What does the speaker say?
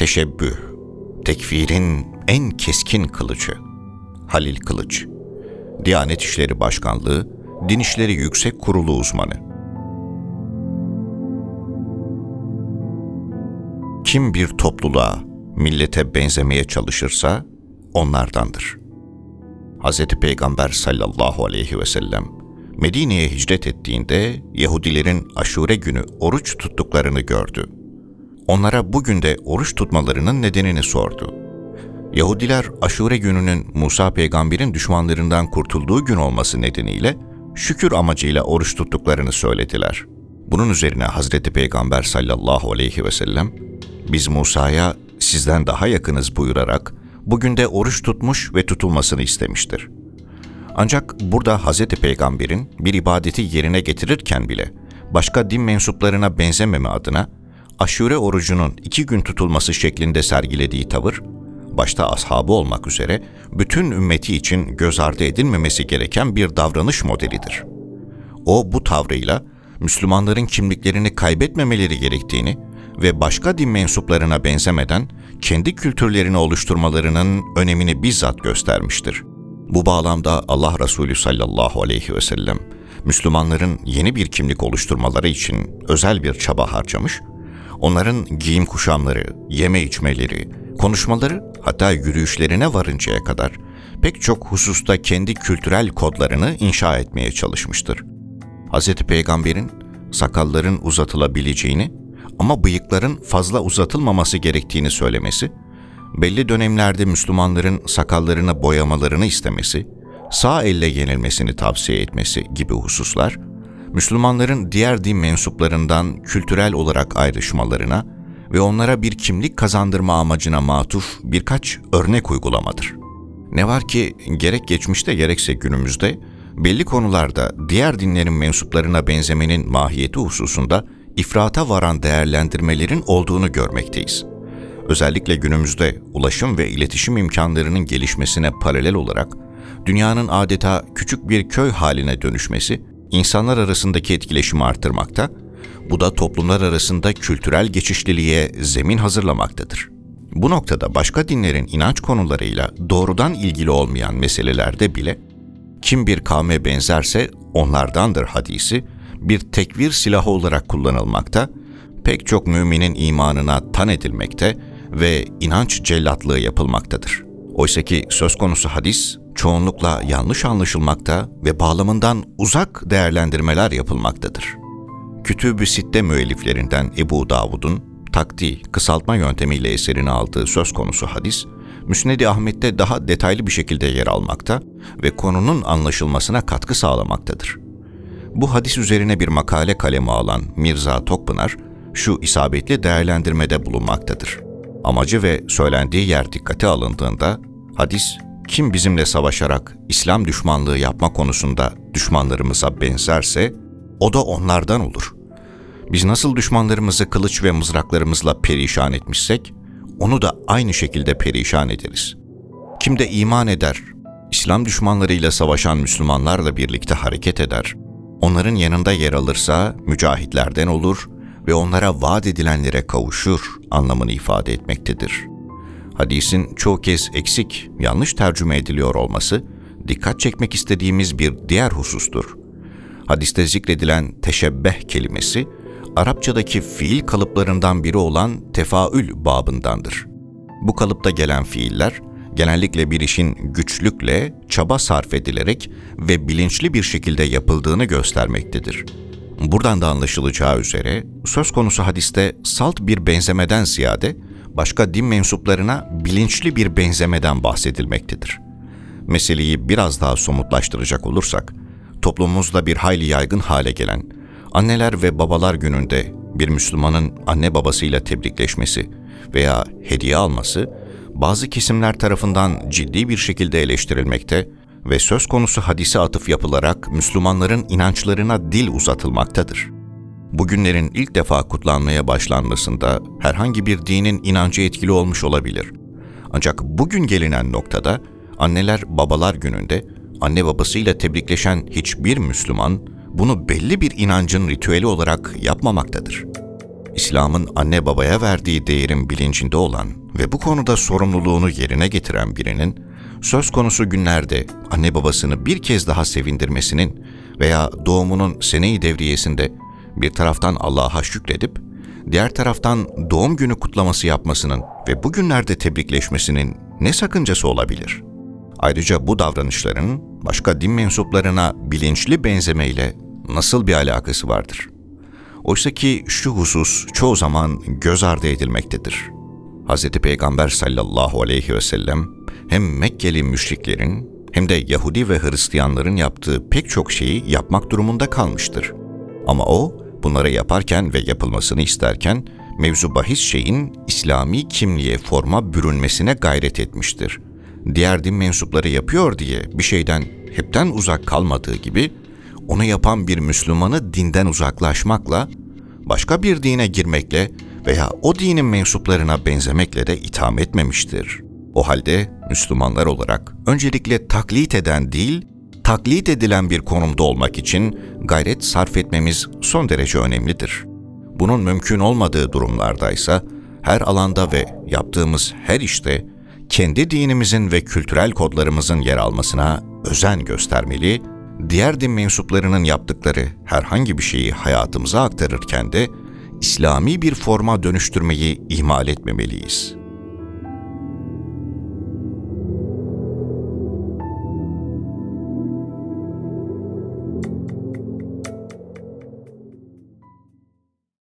Teşebbüh, tekfirin en keskin kılıcı. Halil Kılıç, Diyanet İşleri Başkanlığı, Din İşleri Yüksek Kurulu uzmanı. Kim bir topluluğa, millete benzemeye çalışırsa onlardandır. Hz. Peygamber sallallahu aleyhi ve sellem Medine'ye hicret ettiğinde Yahudilerin Aşure günü oruç tuttuklarını gördü. Onlara bugün de oruç tutmalarının nedenini sordu. Yahudiler Aşure gününün Musa peygamberin düşmanlarından kurtulduğu gün olması nedeniyle şükür amacıyla oruç tuttuklarını söylediler. Bunun üzerine Hazreti Peygamber sallallahu aleyhi ve sellem, "Biz Musa'ya sizden daha yakınız" buyurarak bugün de oruç tutmuş ve tutulmasını istemiştir. Ancak burada Hazreti Peygamber'in bir ibadeti yerine getirirken bile başka din mensuplarına benzememe adına Aşure orucunun 2 gün tutulması şeklinde sergilediği tavır, başta ashabı olmak üzere bütün ümmeti için göz ardı edilmemesi gereken bir davranış modelidir. O bu tavrıyla Müslümanların kimliklerini kaybetmemeleri gerektiğini ve başka din mensuplarına benzemeden kendi kültürlerini oluşturmalarının önemini bizzat göstermiştir. Bu bağlamda Allah Resulü sallallahu aleyhi ve sellem Müslümanların yeni bir kimlik oluşturmaları için özel bir çaba harcamış, onların giyim kuşamları, yeme içmeleri, konuşmaları, hatta yürüyüşlerine varıncaya kadar pek çok hususta kendi kültürel kodlarını inşa etmeye çalışmıştır. Hz. Peygamber'in sakalların uzatılabileceğini ama bıyıkların fazla uzatılmaması gerektiğini söylemesi, belli dönemlerde Müslümanların sakallarını boyamalarını istemesi, sağ elle yenilmesini tavsiye etmesi gibi hususlar, Müslümanların diğer din mensuplarından kültürel olarak ayrışmalarına ve onlara bir kimlik kazandırma amacına matuf birkaç örnek uygulamadır. Ne var ki gerek geçmişte gerekse günümüzde belli konularda diğer dinlerin mensuplarına benzemenin mahiyeti hususunda ifrata varan değerlendirmelerin olduğunu görmekteyiz. Özellikle günümüzde ulaşım ve iletişim imkanlarının gelişmesine paralel olarak dünyanın adeta küçük bir köy haline dönüşmesi insanlar arasındaki etkileşimi artırmakta, bu da toplumlar arasında kültürel geçişliliğe zemin hazırlamaktadır. Bu noktada başka dinlerin inanç konularıyla doğrudan ilgili olmayan meselelerde bile kim bir kavme benzerse onlardandır hadisi bir tekvir silahı olarak kullanılmakta, pek çok müminin imanına tan edilmekte ve inanç cellatlığı yapılmaktadır. Oysaki söz konusu hadis çoğunlukla yanlış anlaşılmakta ve bağlamından uzak değerlendirmeler yapılmaktadır. Kütüb-ü Sitte müelliflerinden Ebu Davud'un takdi, kısaltma yöntemiyle eserini aldığı söz konusu hadis, Müsned-i Ahmet'te daha detaylı bir şekilde yer almakta ve konunun anlaşılmasına katkı sağlamaktadır. Bu hadis üzerine bir makale kalemi alan Mirza Tokpınar, şu isabetli değerlendirmede bulunmaktadır. Amacı ve söylendiği yer dikkate alındığında, hadis, kim bizimle savaşarak İslam düşmanlığı yapma konusunda düşmanlarımıza benzerse, o da onlardan olur. Biz nasıl düşmanlarımızı kılıç ve mızraklarımızla perişan etmişsek, onu da aynı şekilde perişan ederiz. Kim de iman eder, İslam düşmanlarıyla savaşan Müslümanlarla birlikte hareket eder, onların yanında yer alırsa mücahitlerden olur ve onlara vaat edilenlere kavuşur anlamını ifade etmektedir. Hadisin çoğu kez eksik, yanlış tercüme ediliyor olması, dikkat çekmek istediğimiz bir diğer husustur. Hadiste zikredilen teşebbeh kelimesi, Arapçadaki fiil kalıplarından biri olan tefaül babındandır. Bu kalıpta gelen fiiller, genellikle bir işin güçlükle, çaba sarf edilerek ve bilinçli bir şekilde yapıldığını göstermektedir. Buradan da anlaşılacağı üzere, söz konusu hadiste salt bir benzemeden ziyade, başka din mensuplarına bilinçli bir benzemeden bahsedilmektedir. Meseleyi biraz daha somutlaştıracak olursak, toplumumuzda bir hayli yaygın hale gelen, anneler ve babalar gününde bir Müslümanın anne babasıyla tebrikleşmesi veya hediye alması, bazı kesimler tarafından ciddi bir şekilde eleştirilmekte ve söz konusu hadise atıf yapılarak Müslümanların inançlarına dil uzatılmaktadır. Bugünlerin ilk defa kutlanmaya başlanmasında herhangi bir dinin inancı etkili olmuş olabilir. Ancak bugün gelinen noktada anneler babalar gününde anne babasıyla tebrikleşen hiçbir Müslüman bunu belli bir inancın ritüeli olarak yapmamaktadır. İslam'ın anne babaya verdiği değerin bilincinde olan ve bu konuda sorumluluğunu yerine getiren birinin, söz konusu günlerde anne babasını bir kez daha sevindirmesinin veya doğumunun sene-i devriyesinde bir taraftan Allah'a şükredip, diğer taraftan doğum günü kutlaması yapmasının ve bu günlerde tebrikleşmesinin ne sakıncası olabilir? Ayrıca bu davranışların başka din mensuplarına bilinçli benzemeyle nasıl bir alakası vardır? Oysa ki şu husus çoğu zaman göz ardı edilmektedir. Hz. Peygamber sallallahu aleyhi ve sellem hem Mekkeli müşriklerin hem de Yahudi ve Hristiyanların yaptığı pek çok şeyi yapmak durumunda kalmıştır. Ama o bunları yaparken ve yapılmasını isterken mevzu bahis şeyin İslami kimliğe, forma bürünmesine gayret etmiştir. Diğer din mensupları yapıyor diye bir şeyden hepten uzak kalmadığı gibi, onu yapan bir Müslümanı dinden uzaklaşmakla, başka bir dine girmekle veya o dinin mensuplarına benzemekle de itham etmemiştir. O halde Müslümanlar olarak öncelikle taklit eden değil, taklit edilen bir konumda olmak için gayret sarf etmemiz son derece önemlidir. Bunun mümkün olmadığı durumlardaysa her alanda ve yaptığımız her işte kendi dinimizin ve kültürel kodlarımızın yer almasına özen göstermeli, diğer din mensuplarının yaptıkları herhangi bir şeyi hayatımıza aktarırken de İslami bir forma dönüştürmeyi ihmal etmemeliyiz.